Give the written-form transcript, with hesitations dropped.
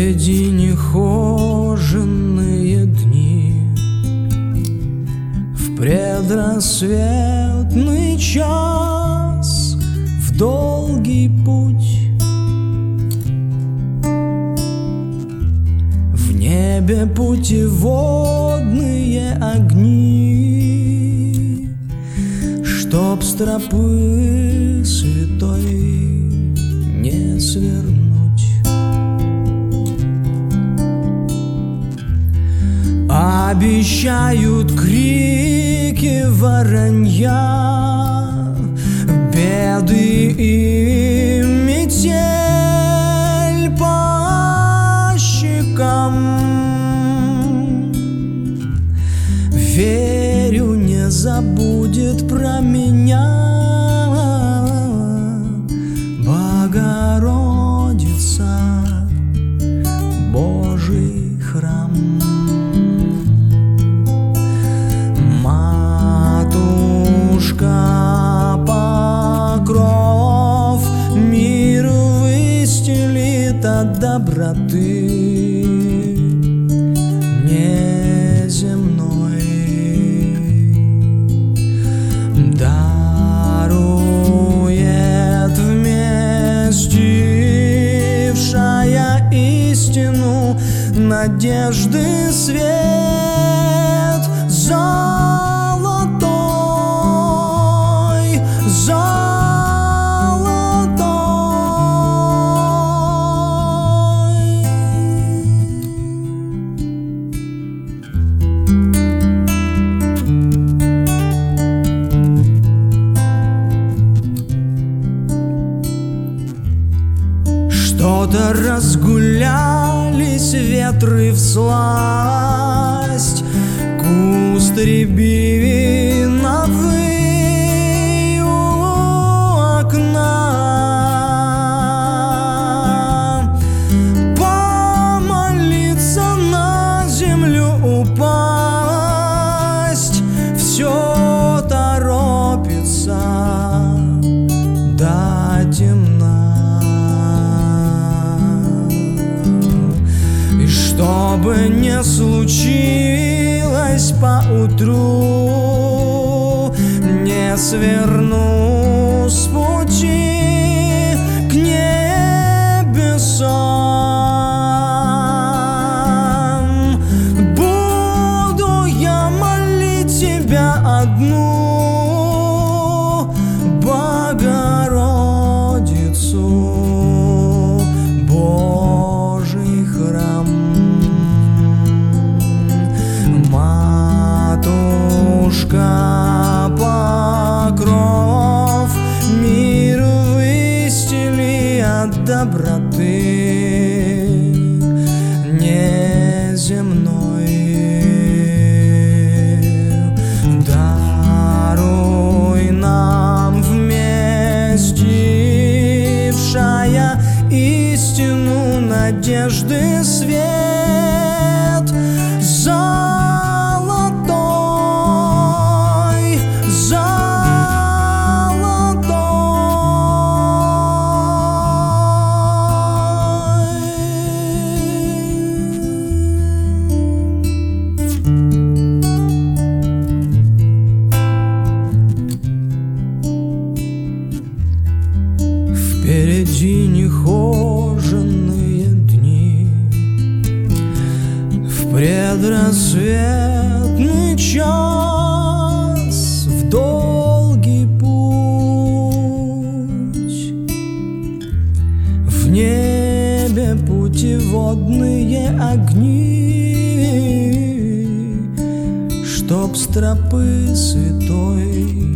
Впереди нехоженные дни, в предрассветный час, в долгий путь. В небе путеводные огни, чтоб с тропы святой не свернуть. Обещают крики воронья, беды и метель по щекам. Верю, не забудет про меня Богородица, Божий храм. Покров мир выстелит от доброты неземной, дарует вместившая истину надежды свет золотой, золотой. Что-то разгулялись ветры всласть, куст рябиновый у окна. Помолиться, на землю упасть, все торопится до темна. Что бы ни случилось поутру, не сверну с пути к небесам. Буду я молить тебя одну, Богородицу, Божий храм. Покров мир выстели от доброты неземной, даруй нам вместившая истину надежды свет золотой, золотой. Впереди нехоженные дни, в предрассветный час, в долгий путь. В небе путеводные огни, чтоб с тропы святой